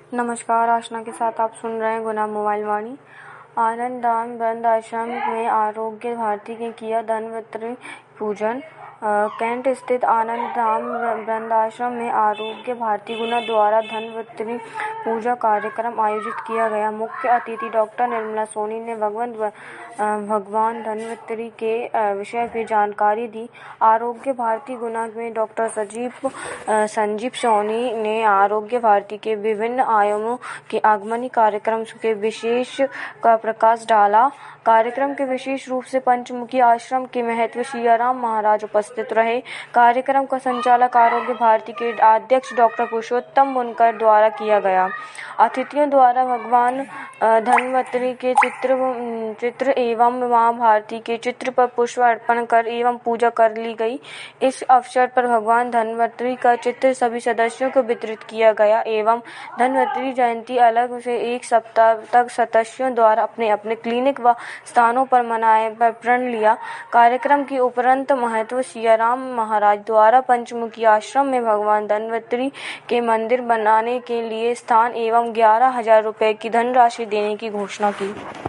नमस्कार, आशना के साथ आप सुन रहे हैं गुना मोबाइल वाणी। आनंद धाम वृंद आश्रम में आरोग्य भारती ने किया धन्वंतरि पूजन। कैंट स्थित आनंद धाम वृंद आश्रम में आरोग्य भारती गुना द्वारा धन्वंतरि पूजा कार्यक्रम आयोजित किया गया। मुख्य अतिथि डॉक्टर निर्मला सोनी ने भगवान धन्वंतरि के विषय में जानकारी दी। आरोग्य भारती गुना में डॉक्टर संजीव सोनी ने आरोग्य भारती के विभिन्न आयामों के आगमनी कार्यक्रम के विशेष का प्रकाश डाला। कार्यक्रम के विशेष रूप से पंचमुखी आश्रम के महंत सियाराम महाराज उपस्थित रहे। कार्यक्रम का संचालक आरोग्य भारती के अध्यक्ष डॉक्टर पुरुषोत्तम बुनकर द्वारा किया गया। अतिथियों द्वारा भगवान धन्वंतरि के चित्र एवं मां भारती के चित्र पर पुष्प अर्पण कर एवं पूजा कर ली गई। इस अवसर पर भगवान धन्वंतरि का चित्र सभी सदस्यों को वितरित किया गया एवं धन्वंतरि जयंती अलग से एक सप्ताह तक सदस्यों द्वारा अपने अपने क्लिनिक व स्थानों पर मनाए प्रण लिया। कार्यक्रम के उपरांत महंत सियाराम महाराज द्वारा पंचमुखी आश्रम में भगवान धन्वंतरि के मंदिर बनाने के लिए स्थान एवं 11,000 रुपए की धनराशि देने की घोषणा की।